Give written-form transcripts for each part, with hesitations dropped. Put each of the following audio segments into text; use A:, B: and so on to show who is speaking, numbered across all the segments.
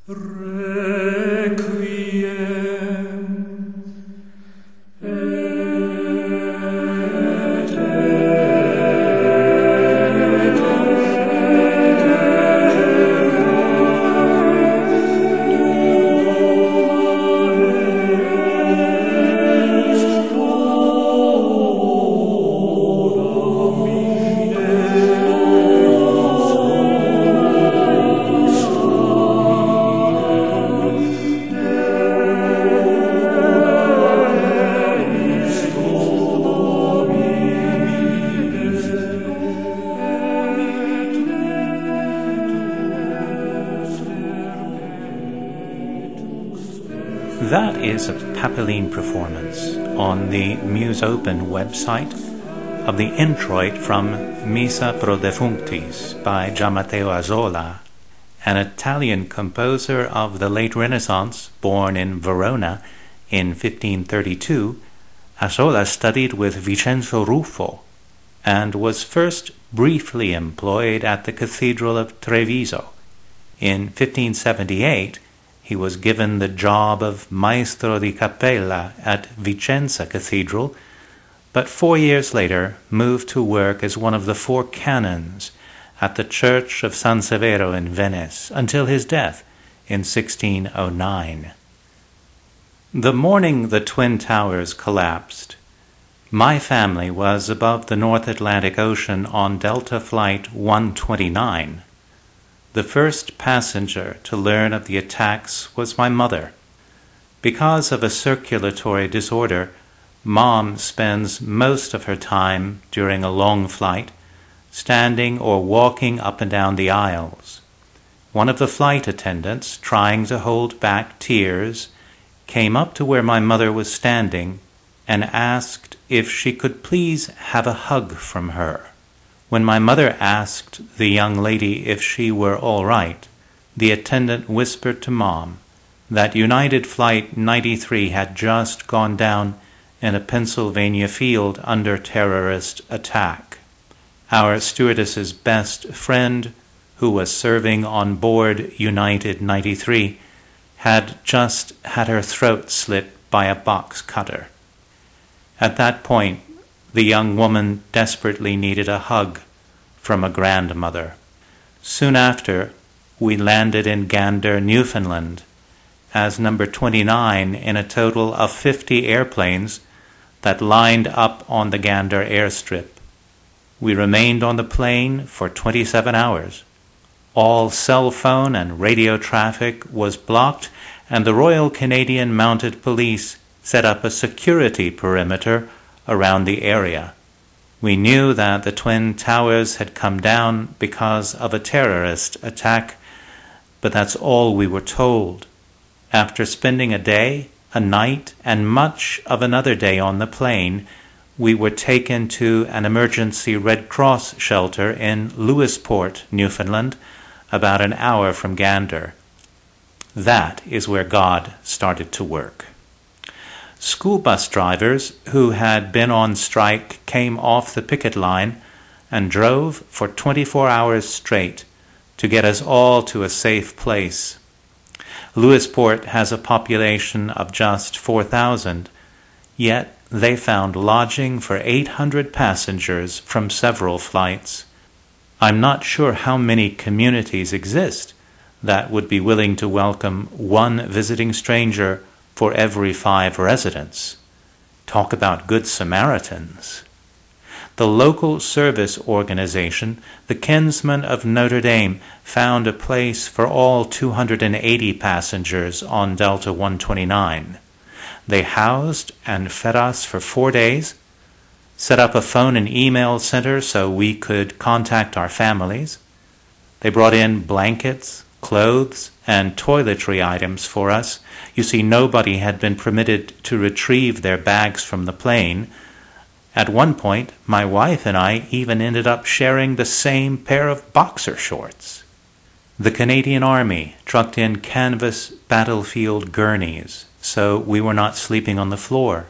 A: That is a Papelline performance on the Muse Open website of the introit from Missa pro Defunctis by Gianmatteo Azola, an Italian composer of the late Renaissance, born in Verona in 1532. Azola studied with Vincenzo Ruffo and was first briefly employed at the Cathedral of Treviso. In 1578, he was given the job of Maestro di Cappella at Vicenza Cathedral, but 4 years later moved to work as one of the 4 canons at the Church of San Severo in Venice until his death in 1609. The morning the Twin Towers collapsed, my family was above the North Atlantic Ocean on Delta Flight 129. The first passenger to learn of the attacks was my mother. Because of a circulatory disorder, Mom spends most of her time during a long flight standing or walking up and down the aisles. One of the flight attendants, trying to hold back tears, came up to where my mother was standing and asked if she could please have a hug from her. When my mother asked the young lady if she were all right, the attendant whispered to Mom that United Flight 93 had just gone down in a Pennsylvania field under terrorist attack. Our stewardess's best friend, who was serving on board United 93, had just had her throat slit by a box cutter. At that point, the young woman desperately needed a hug from a grandmother. Soon after, we landed in Gander, Newfoundland, as number 29 in a total of 50 airplanes that lined up on the Gander airstrip. We remained on the plane for 27 hours. All cell phone and radio traffic was blocked, and the Royal Canadian Mounted Police set up a security perimeter around the area. We knew that the Twin Towers had come down because of a terrorist attack, but that's all we were told. After spending a day, a night, and much of another day on the plane, we were taken to an emergency Red Cross shelter in Lewisport, Newfoundland, about an hour from Gander. That is where God started to work. School bus drivers who had been on strike came off the picket line and drove for 24 hours straight to get us all to a safe place. Lewisport has a population of just 4,000, yet they found lodging for 800 passengers from several flights. I'm not sure how many communities exist that would be willing to welcome one visiting stranger for every 5 residents. Talk about good Samaritans. The local service organization, the Kinsmen of Notre Dame, found a place for all 280 passengers on Delta 129. They housed and fed us for 4 days, set up a phone and email center so we could contact our families. They brought in blankets, clothes, and toiletry items for us. You see, nobody had been permitted to retrieve their bags from the plane. At one point, my wife and I even ended up sharing the same pair of boxer shorts. The Canadian Army trucked in canvas battlefield gurneys, so we were not sleeping on the floor.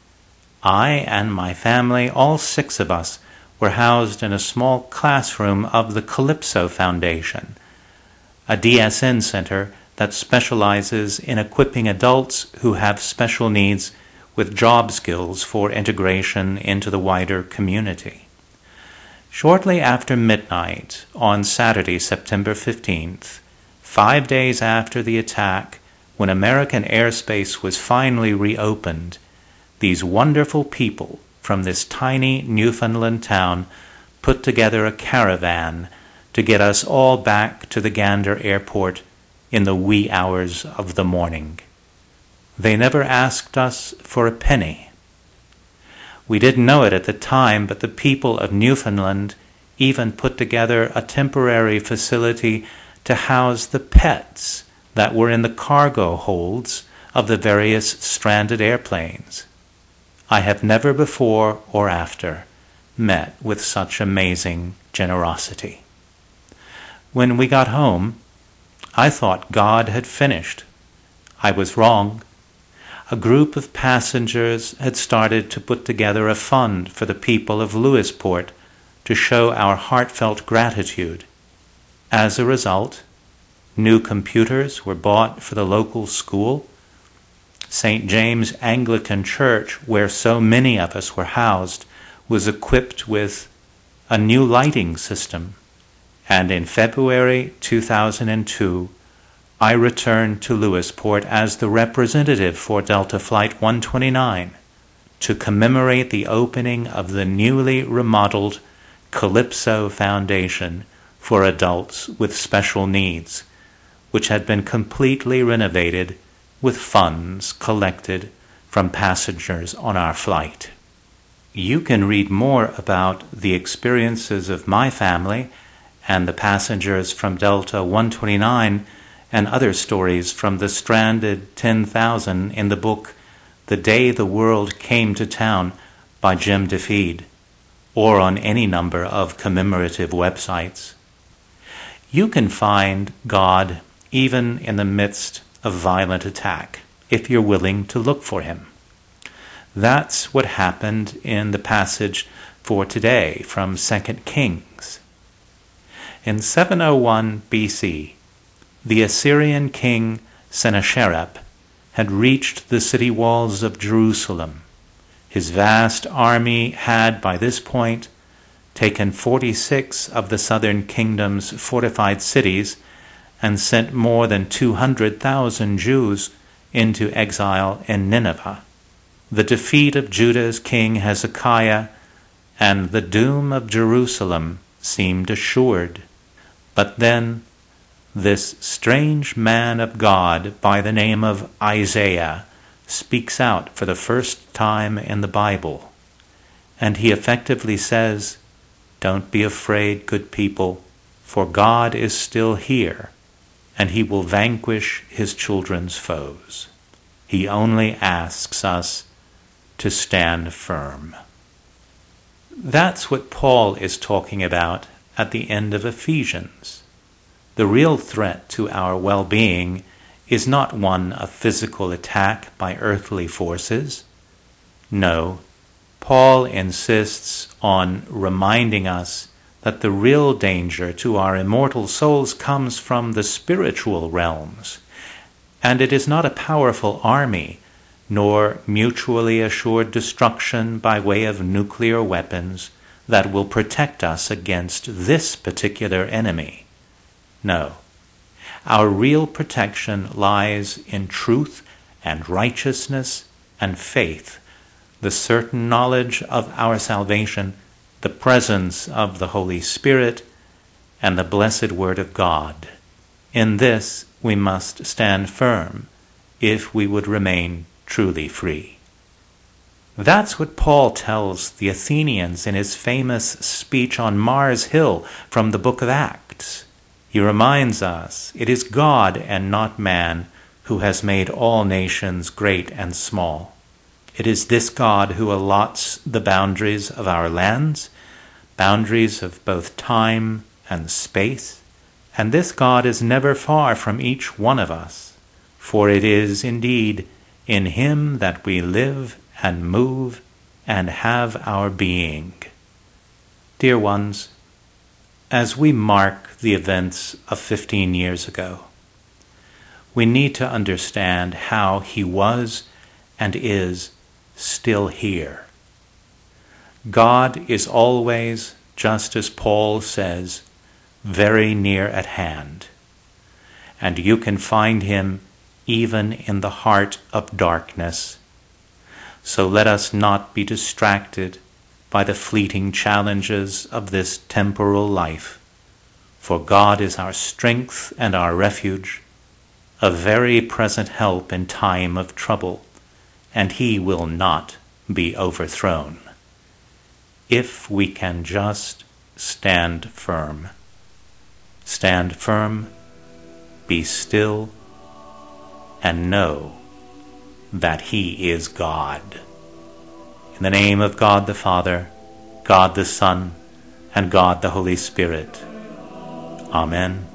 A: I and my family, all 6 of us, were housed in a small classroom of the Calypso Foundation, a DSN center that specializes in equipping adults who have special needs with job skills for integration into the wider community. Shortly after midnight on Saturday, September 15th, 5 days after the attack, when American airspace was finally reopened, these wonderful people from this tiny Newfoundland town put together a caravan to get us all back to the Gander Airport in the wee hours of the morning. They never asked us for a penny. We didn't know it at the time, but the people of Newfoundland even put together a temporary facility to house the pets that were in the cargo holds of the various stranded airplanes. I have never before or after met with such amazing generosity. When we got home, I thought God had finished. I was wrong. A group of passengers had started to put together a fund for the people of Lewisport to show our heartfelt gratitude. As a result, new computers were bought for the local school. St. James Anglican Church, where so many of us were housed, was equipped with a new lighting system. And in February 2002, I returned to Lewisport as the representative for Delta Flight 129 to commemorate the opening of the newly remodeled Calypso Foundation for Adults with Special Needs, which had been completely renovated with funds collected from passengers on our flight. You can read more about the experiences of my family and the passengers from Delta 129 and other stories from the stranded 10,000 in the book The Day the World Came to Town by Jim DeFeed, or on any number of commemorative websites. You can find God even in the midst of violent attack, if you're willing to look for him. That's what happened in the passage for today from 2 Kings. In 701 BC, the Assyrian king Sennacherib had reached the city walls of Jerusalem. His vast army had, by this point, taken 46 of the southern kingdom's fortified cities and sent more than 200,000 Jews into exile in Nineveh. The defeat of Judah's king Hezekiah and the doom of Jerusalem seemed assured. But then this strange man of God by the name of Isaiah speaks out for the first time in the Bible, and he effectively says, "Don't be afraid, good people, for God is still here, and he will vanquish his children's foes. He only asks us to stand firm." That's what Paul is talking about at the end of Ephesians. The real threat to our well-being is not one of physical attack by earthly forces. No, Paul insists on reminding us that the real danger to our immortal souls comes from the spiritual realms, and it is not a powerful army, nor mutually assured destruction by way of nuclear weapons that will protect us against this particular enemy. No, our real protection lies in truth and righteousness and faith, the certain knowledge of our salvation, the presence of the Holy Spirit, and the blessed Word of God. In this we must stand firm if we would remain truly free. That's what Paul tells the Athenians in his famous speech on Mars Hill from the book of Acts. He reminds us it is God and not man who has made all nations great and small. It is this God who allots the boundaries of our lands, boundaries of both time and space, and this God is never far from each one of us, for it is indeed in him that we live and move and have our being. Dear ones, as we mark the events of 15 years ago, we need to understand how he was and is still here. God is always, just as Paul says, very near at hand, and you can find him even in the heart of darkness. So let us not be distracted by the fleeting challenges of this temporal life, for God is our strength and our refuge, a very present help in time of trouble, and he will not be overthrown. If we can just stand firm. Stand firm, be still, and know that he is God. In the name of God the Father, God the Son, and God the Holy Spirit. Amen.